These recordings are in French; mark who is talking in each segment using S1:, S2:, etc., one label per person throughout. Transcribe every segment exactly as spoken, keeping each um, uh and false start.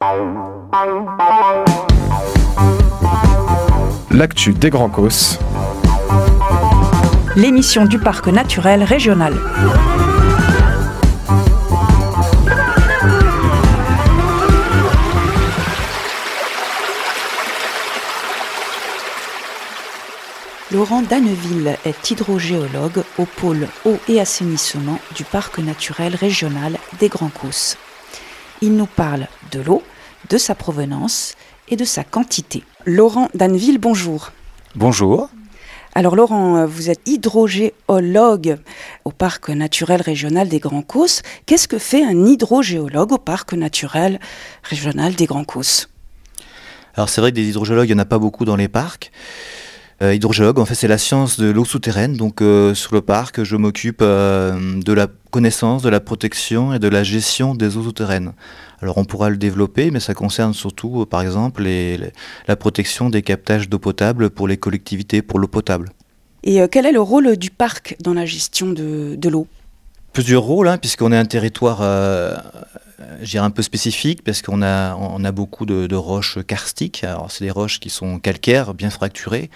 S1: L'actu des Grands Causses.
S2: L'émission du parc naturel régional. Laurent Danneville est hydrogéologue au pôle eau et assainissement du parc naturel régional des Grands Causses. Il nous parle de l'eau, de sa provenance et de sa quantité. Laurent Danneville, bonjour.
S3: Bonjour.
S2: Alors Laurent, vous êtes hydrogéologue au parc naturel régional des Grands Causses. Qu'est-ce que fait un hydrogéologue au parc naturel régional des Grands Causses ?
S3: Alors c'est vrai que des hydrogéologues, il n'y en a pas beaucoup dans les parcs. Euh, hydrogéologue, en fait, c'est la science de l'eau souterraine. Donc, euh, sur le parc, je m'occupe euh, de la connaissance, de la protection et de la gestion des eaux souterraines. Alors, on pourra le développer, mais ça concerne surtout, euh, par exemple, les, les, la protection des captages d'eau potable pour les collectivités, pour l'eau potable.
S2: Et euh, quel est le rôle du parc dans la gestion de, de l'eau ?
S3: Plusieurs rôles, hein, puisqu'on est un territoire euh, je dirais un peu spécifique, parce qu'on a, on a beaucoup de, de roches karstiques. Alors, c'est des roches qui sont calcaires, bien fracturées,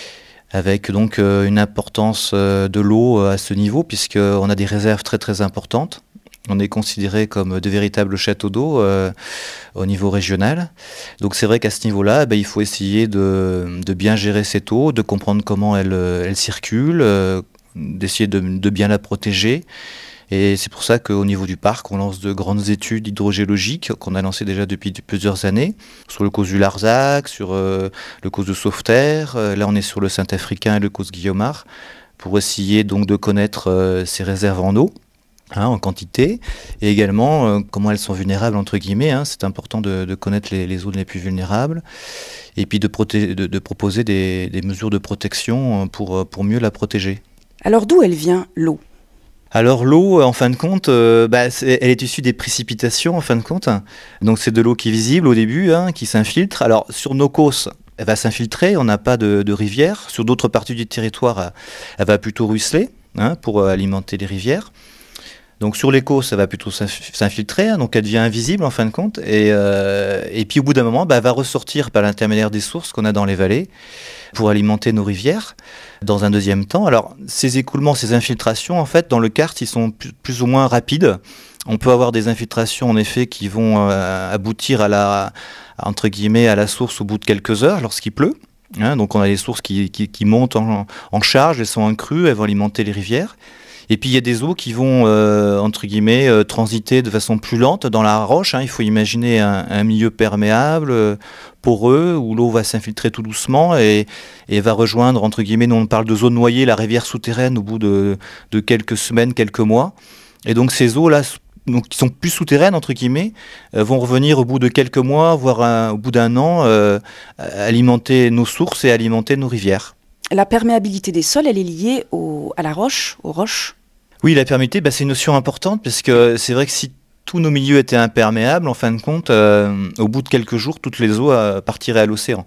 S3: avec donc euh, une importance euh, de l'eau à ce niveau, puisqu'on a des réserves très très importantes. On est considéré comme de véritables châteaux d'eau euh, au niveau régional. Donc c'est vrai qu'à ce niveau-là, ben, il faut essayer de, de bien gérer cette eau, de comprendre comment elle, elle circule, euh, d'essayer de, de bien la protéger. Et c'est pour ça qu'au niveau du parc, on lance de grandes études hydrogéologiques qu'on a lancées déjà depuis plusieurs années, sur le Causse du Larzac, sur euh, le Causse de Sauveterre. Euh, là, on est sur le Saint-Africain et le Causse Guillaumard, pour essayer donc de connaître euh, ces réserves en eau, hein, en quantité, et également euh, comment elles sont vulnérables, entre guillemets. Hein. C'est important de, de connaître les, les zones les plus vulnérables, et puis de, proté- de, de proposer des, des mesures de protection pour, pour mieux la protéger.
S2: Alors d'où elle vient, l'eau ?
S3: Alors l'eau, en fin de compte, euh, bah, c'est, elle est issue des précipitations, en fin de compte. Donc c'est de l'eau qui est visible au début, hein, qui s'infiltre. Alors sur nos causses, elle va s'infiltrer, on n'a pas de, de rivière. Sur d'autres parties du territoire, elle va plutôt ruisseler, hein, pour alimenter les rivières. Donc sur les causses, ça va plutôt s'infiltrer, hein, donc elle devient invisible en fin de compte. Et, euh, et puis au bout d'un moment, bah, elle va ressortir par l'intermédiaire des sources qu'on a dans les vallées pour alimenter nos rivières dans un deuxième temps. Alors ces écoulements, ces infiltrations, en fait, dans le karst, ils sont plus, plus ou moins rapides. On peut avoir des infiltrations en effet qui vont euh, aboutir à la, entre guillemets, à la source au bout de quelques heures lorsqu'il pleut. Hein, donc on a des sources qui, qui, qui montent en, en charge, elles sont en crue, elles vont alimenter les rivières. Et puis il y a des eaux qui vont, euh, entre guillemets, euh, transiter de façon plus lente dans la roche. Hein. Il faut imaginer un, un milieu perméable, euh, poreux, où l'eau va s'infiltrer tout doucement et, et va rejoindre, entre guillemets, nous on parle de zone noyée, la rivière souterraine au bout de, de quelques semaines, quelques mois. Et donc ces eaux-là, donc, qui sont plus souterraines, entre guillemets, euh, vont revenir au bout de quelques mois, voire un, au bout d'un an, euh, alimenter nos sources et alimenter nos rivières.
S2: La perméabilité des sols, elle est liée au, à la roche, aux roches ?
S3: Oui, la perméabilité, bah, c'est une notion importante, parce que c'est vrai que si tous nos milieux étaient imperméables, en fin de compte, euh, au bout de quelques jours, toutes les eaux euh, partiraient à l'océan.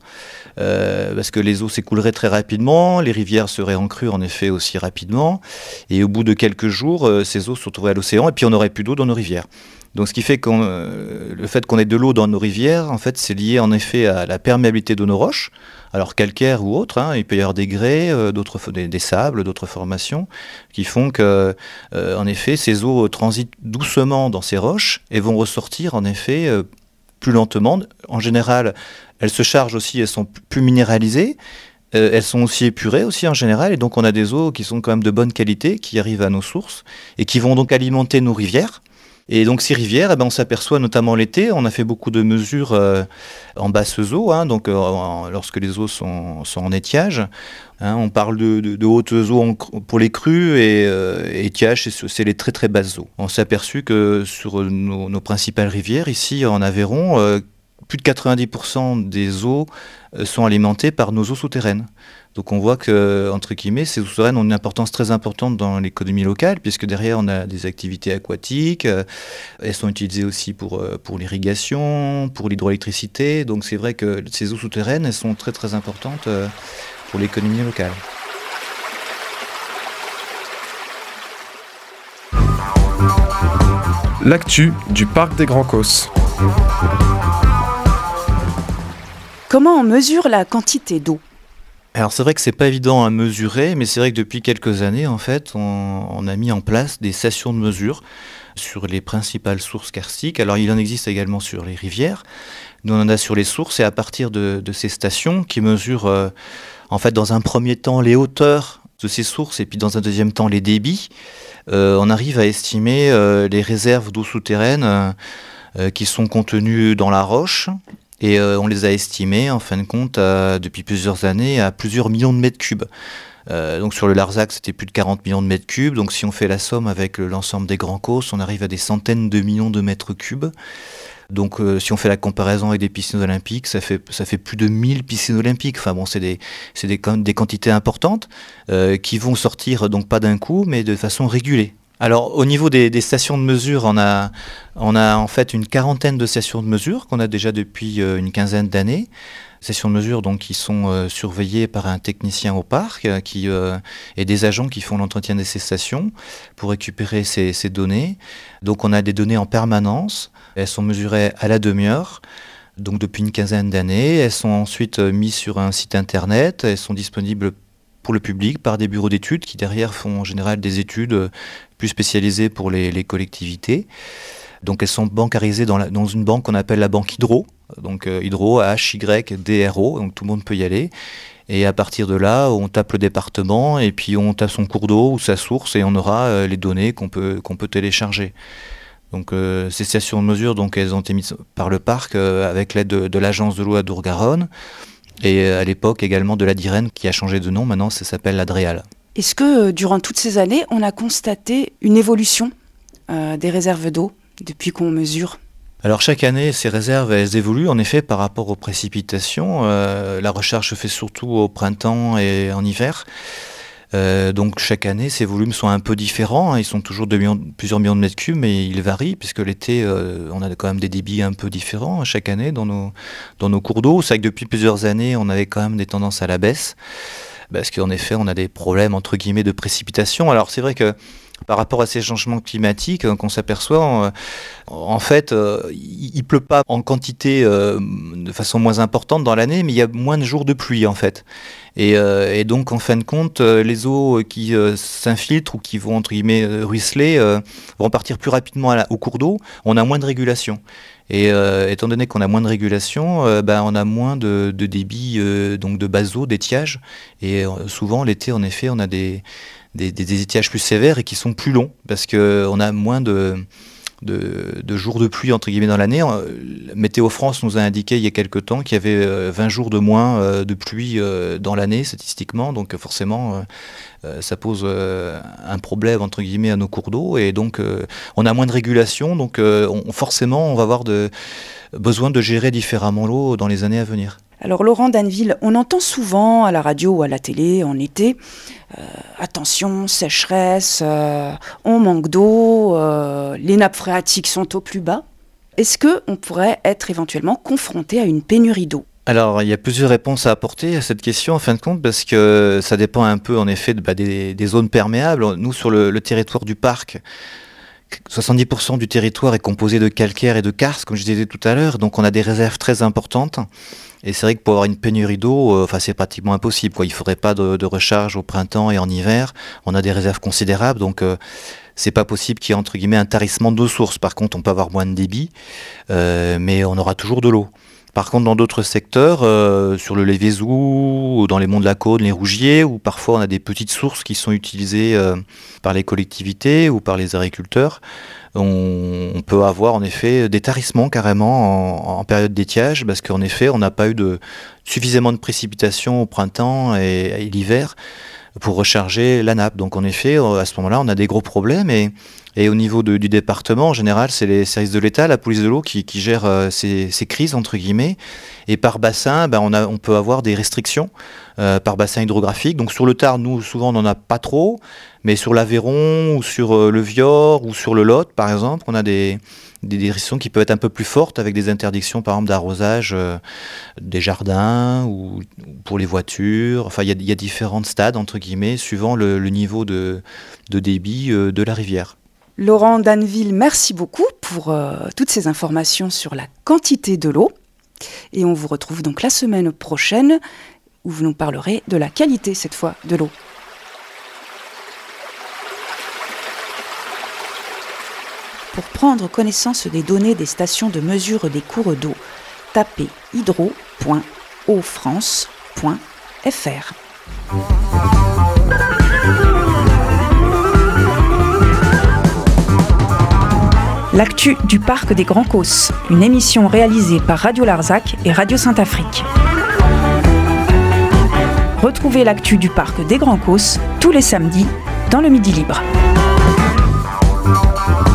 S3: Euh, parce que les eaux s'écouleraient très rapidement, les rivières seraient en crue, en effet, aussi rapidement, et au bout de quelques jours, euh, ces eaux se retrouveraient à l'océan, et puis on n'aurait plus d'eau dans nos rivières. Donc ce qui fait que euh, le fait qu'on ait de l'eau dans nos rivières, en fait, c'est lié en effet à la perméabilité de nos roches, alors calcaires ou autres, hein, il peut y avoir des grès, euh, d'autres, des, des sables, d'autres formations, qui font que, euh, en effet, ces eaux transitent doucement dans ces roches et vont ressortir, en effet, euh, plus lentement. En général, elles se chargent aussi, elles sont plus minéralisées, euh, elles sont aussi épurées aussi en général, et donc on a des eaux qui sont quand même de bonne qualité, qui arrivent à nos sources, et qui vont donc alimenter nos rivières. Et donc ces rivières, eh ben, on s'aperçoit notamment l'été, on a fait beaucoup de mesures euh, en basses eaux, hein, donc euh, en, lorsque les eaux sont, sont en étiage. Hein, on parle de, de, de hautes eaux en, pour les crues et euh, étiage, c'est, c'est les très très basses eaux. On s'est aperçu que sur nos, nos principales rivières, ici en Aveyron, euh, plus de quatre-vingt-dix pour cent des eaux euh, sont alimentées par nos eaux souterraines. Donc on voit que, entre guillemets, ces eaux souterraines ont une importance très importante dans l'économie locale, puisque derrière on a des activités aquatiques, euh, elles sont utilisées aussi pour, euh, pour l'irrigation, pour l'hydroélectricité, donc c'est vrai que ces eaux souterraines, elles sont très très importantes euh, pour l'économie locale.
S1: L'actu du parc des Grands Causses.
S2: Comment on mesure la quantité d'eau ?
S3: Alors c'est vrai que c'est pas évident à mesurer, mais c'est vrai que depuis quelques années, en fait, on, on a mis en place des stations de mesure sur les principales sources karstiques. Alors il en existe également sur les rivières. Nous on en a sur les sources et à partir de, de ces stations qui mesurent euh, en fait dans un premier temps les hauteurs de ces sources et puis dans un deuxième temps les débits, euh, on arrive à estimer euh, les réserves d'eau souterraine euh, euh, qui sont contenues dans la roche. Et euh, on les a estimées, en fin de compte, à, depuis plusieurs années, à plusieurs millions de mètres cubes. Euh, donc sur le Larzac, c'était plus de quarante millions de mètres cubes. Donc si on fait la somme avec l'ensemble des grands causses, on arrive à des centaines de millions de mètres cubes. Donc euh, si on fait la comparaison avec des piscines olympiques, ça fait, ça fait plus de mille piscines olympiques. Enfin bon, c'est des, c'est des, des quantités importantes euh, qui vont sortir, donc pas d'un coup, mais de façon régulée. Alors au niveau des, des stations de mesure, on a, on a en fait une quarantaine de stations de mesure qu'on a déjà depuis euh, une quinzaine d'années. Stations de mesure donc, qui sont euh, surveillées par un technicien au parc euh, qui, euh, et des agents qui font l'entretien de ces stations pour récupérer ces, ces données. Donc on a des données en permanence, elles sont mesurées à la demi-heure. Donc depuis une quinzaine d'années, elles sont ensuite mises sur un site internet, elles sont disponibles pour le public par des bureaux d'études qui derrière font en général des études plus spécialisées pour les, les collectivités. Donc elles sont bancarisées dans, la, dans une banque qu'on appelle la banque Hydro, donc euh, Hydro, H Y D R O, donc tout le monde peut y aller. Et à partir de là, on tape le département et puis on tape son cours d'eau ou sa source et on aura euh, les données qu'on peut, qu'on peut télécharger. Donc euh, ces stations de mesure, donc, elles ont été mises par le parc euh, avec l'aide de, de l'agence de l'eau à Dour-Garonne. Et à l'époque également de la DIREN qui a changé de nom, maintenant ça s'appelle la DREAL.
S2: Est-ce que durant toutes ces années, on a constaté une évolution euh, des réserves d'eau depuis qu'on mesure ?
S3: Alors chaque année, ces réserves, elles évoluent en effet par rapport aux précipitations. Euh, la recherche se fait surtout au printemps et en hiver. Euh, donc chaque année, ces volumes sont un peu différents. Ils sont toujours de millions, plusieurs millions de mètres cubes, mais ils varient puisque l'été, euh, on a quand même des débits un peu différents chaque année dans nos, dans nos cours d'eau. C'est vrai que depuis plusieurs années, on avait quand même des tendances à la baisse parce qu'en effet, on a des problèmes entre guillemets de précipitation. Alors c'est vrai que par rapport à ces changements climatiques euh, qu'on s'aperçoit, euh, en fait, euh, il ne pleut pas en quantité euh, de façon moins importante dans l'année, mais il y a moins de jours de pluie en fait. Et, euh, et donc, en fin de compte, euh, les eaux qui euh, s'infiltrent ou qui vont, entre guillemets, ruisseler, euh, vont partir plus rapidement à la, au cours d'eau. On a moins de régulation. Et euh, étant donné qu'on a moins de régulation, euh, ben, on a moins de, de débit, euh, donc de base d'eau, d'étiage. Et euh, souvent, l'été, en effet, on a des, des, des, des étiages plus sévères et qui sont plus longs parce qu'on a moins de... De, de jours de pluie entre guillemets dans l'année. Météo France nous a indiqué il y a quelques temps qu'il y avait vingt jours de moins de pluie dans l'année statistiquement, donc forcément ça pose un problème entre guillemets à nos cours d'eau et donc on a moins de régulation, donc on, forcément on va avoir de, besoin de gérer différemment l'eau dans les années à venir.
S2: Alors Laurent Danneville, on entend souvent à la radio ou à la télé en été, euh, attention, sécheresse, euh, on manque d'eau, euh, les nappes phréatiques sont au plus bas. Est-ce qu'on pourrait être éventuellement confronté à une pénurie d'eau ?
S3: Alors, il y a plusieurs réponses à apporter à cette question, en fin de compte, parce que ça dépend un peu, en effet, de, bah, des, des zones perméables. Nous, sur le, le territoire du parc, soixante-dix pour cent du territoire est composé de calcaire et de karst, comme je disais tout à l'heure, donc on a des réserves très importantes. Et c'est vrai que pour avoir une pénurie d'eau, euh, enfin, c'est pratiquement impossible, quoi. Il ne faudrait pas de, de recharge au printemps et en hiver. On a des réserves considérables, donc euh, c'est pas possible qu'il y ait entre guillemets un tarissement d'eau source. Par contre, on peut avoir moins de débit, euh, mais on aura toujours de l'eau. Par contre, dans d'autres secteurs, euh, sur le Lévézou, ou dans les monts de la Cône, les Rougiers, où parfois on a des petites sources qui sont utilisées euh, par les collectivités ou par les agriculteurs, on, on peut avoir en effet des tarissements carrément en, en période d'étiage, parce qu'en effet, on n'a pas eu de, suffisamment de précipitations au printemps et, et l'hiver pour recharger la nappe. Donc en effet, à ce moment-là, on a des gros problèmes et Et au niveau de, du département, en général, c'est les services de l'État, la police de l'eau qui, qui gère euh, ces, ces crises, entre guillemets. Et par bassin, ben, on, a, on peut avoir des restrictions euh, par bassin hydrographique. Donc sur le Tarn, nous, souvent, on n'en a pas trop. Mais sur l'Aveyron, ou sur euh, le Vior, ou sur le Lot, par exemple, on a des, des, des restrictions qui peuvent être un peu plus fortes, avec des interdictions, par exemple, d'arrosage euh, des jardins, ou, ou pour les voitures. Enfin, il y, y a différents stades, entre guillemets, suivant le, le niveau de, de débit euh, de la rivière.
S2: Laurent Danneville, merci beaucoup pour euh, toutes ces informations sur la quantité de l'eau. Et on vous retrouve donc la semaine prochaine où vous nous parlerez de la qualité cette fois de l'eau. Pour prendre connaissance des données des stations de mesure des cours d'eau, tapez hydro point eau france point f r. L'actu du parc des Grands Causses, une émission réalisée par Radio Larzac et Radio Saint-Afrique. Retrouvez l'actu du parc des Grands Causses tous les samedis dans le Midi Libre.